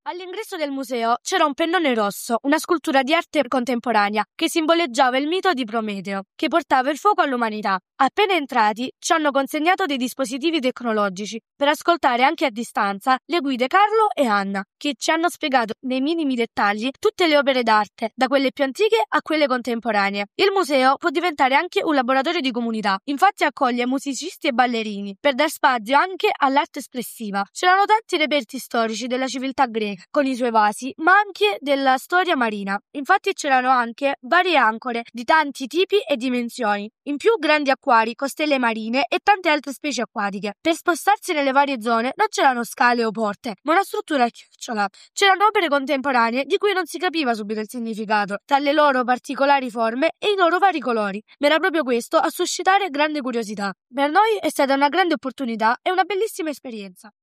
All'ingresso del museo c'era un pennone rosso, una scultura di arte contemporanea che simboleggiava il mito di Prometeo, che portava il fuoco all'umanità. Appena entrati, ci hanno consegnato dei dispositivi tecnologici per ascoltare anche a distanza le guide Carlo e Anna, che ci hanno spiegato nei minimi dettagli tutte le opere d'arte, da quelle più antiche a quelle contemporanee. Il museo può diventare anche un laboratorio di comunità, infatti accoglie musicisti e ballerini, per dar spazio anche all'arte espressiva. C'erano tanti reperti storici della civiltà greca, con i suoi vasi, ma anche della storia marina. Infatti c'erano anche varie ancore di tanti tipi e dimensioni, in più grandi acquari, costelle marine e tante altre specie acquatiche. Per spostarsi nelle varie zone non c'erano scale o porte, ma una struttura a chiocciola. C'erano opere contemporanee di cui non si capiva subito il significato, tra le loro particolari forme e i loro vari colori, ma era proprio questo a suscitare grande curiosità. Per noi è stata una grande opportunità e una bellissima esperienza.